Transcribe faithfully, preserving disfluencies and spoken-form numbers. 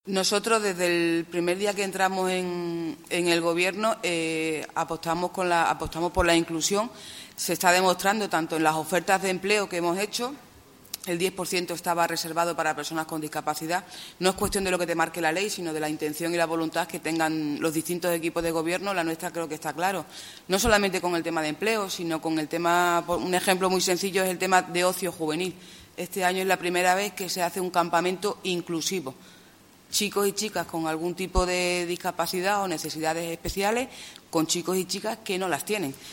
Nosotros, desde el primer día que entramos en, en el Gobierno, eh, apostamos, con la, apostamos por la inclusión. Se está demostrando tanto en las ofertas de empleo que hemos hecho. El diez por ciento estaba reservado para personas con discapacidad. No es cuestión de lo que te marque la ley, sino de la intención y la voluntad que tengan los distintos equipos de Gobierno. La nuestra creo que está claro. No solamente con el tema de empleo, sino con el tema, un ejemplo muy sencillo es el tema de ocio juvenil. Este año es la primera vez que se hace un campamento inclusivo. Chicos y chicas con algún tipo de discapacidad o necesidades especiales, con chicos y chicas que no las tienen.